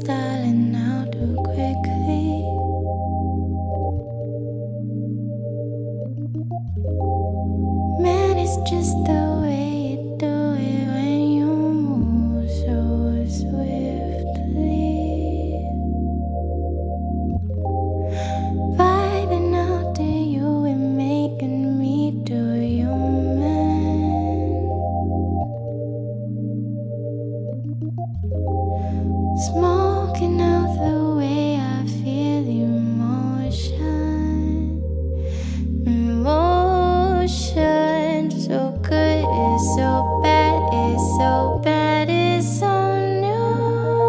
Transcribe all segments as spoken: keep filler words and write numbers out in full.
styling out too quickly. Man, it's just the way you do it when you move so swiftly. Vibing out to you and making me do you, man. Smoking out the way I feel emotion. Emotion, so good, it's so bad, it's so bad, it's so new.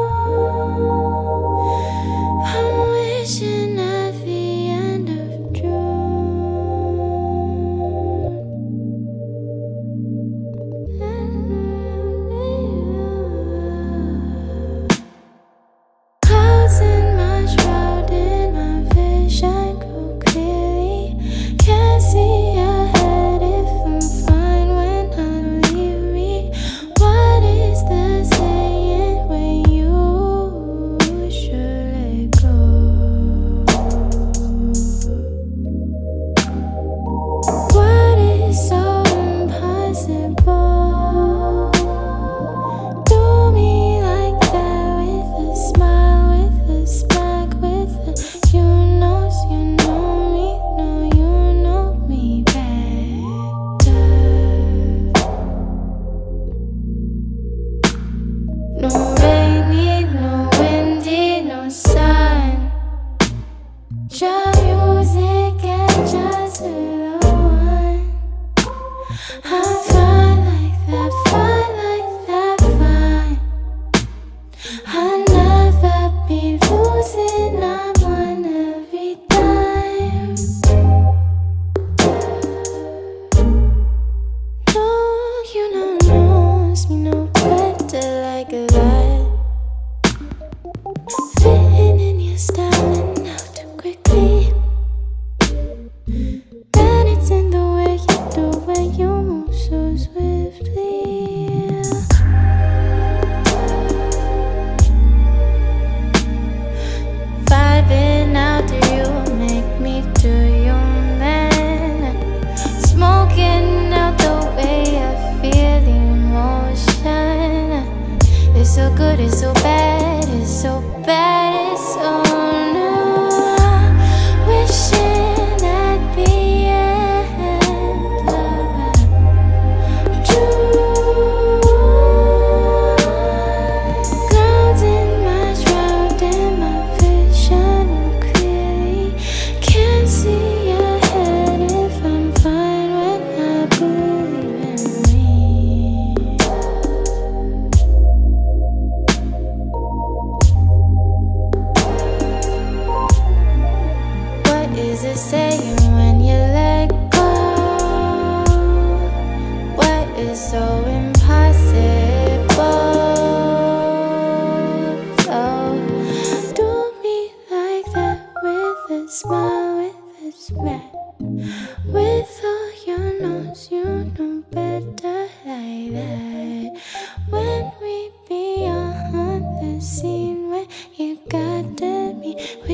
I'm wishing at the end of June. Closing my shroud in my vision go clearly. Can't see ahead if I'm fine when I leave me. What is the saying when you should let go? What is so impossible? Do me like that with a smile, with a smack, with a you knows you know me, no you know me better. No rainy, no windy, no sun. Just music and just the one. I'm fine like that, fine like that, fine. I'll never be losing, I'm on every time. No, you know, knows me no better like that. Fitting in your style and out too quickly. Man, it's in the way you do when you move so swiftly. Vibing out to you, make me do you, man. Smoking out the way I feel emotion. It's so good, it's so bad, it's so bad, it's so new. Wishing at the end of June. Clouds in my shroud and my vision clearly. Can't see ahead if I'm fine when I believe in me. What is it saying when you let go? What is so impossible? So do me like that with a smile, with a smack, with all your nose, you know better like that. When we be on the scene, when you got to me.